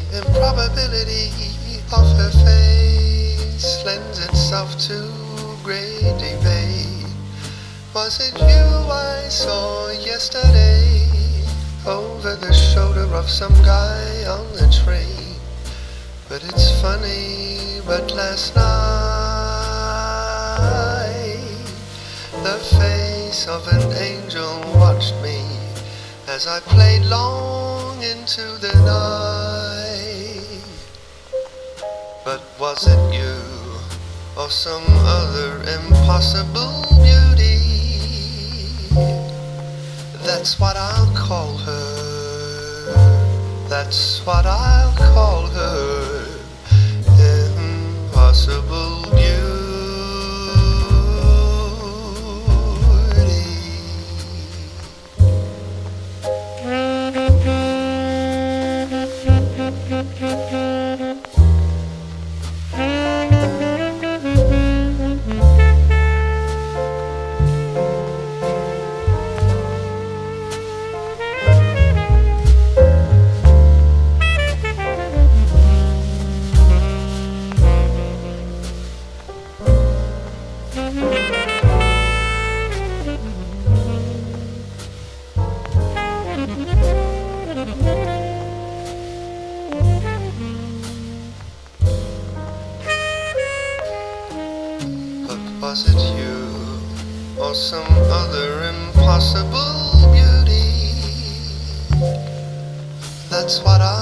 Improbability of her face lends itself to great debate. Was it you I saw yesterday over the shoulder of some guy on the train? But it's funny, but last night the face of an angel watched me as I played long into the night. But was it you or some other impossible beauty? That's what I'll call her. That's what I'll call her. Impossible beauty. Was it you or some other impossible beauty? That's what I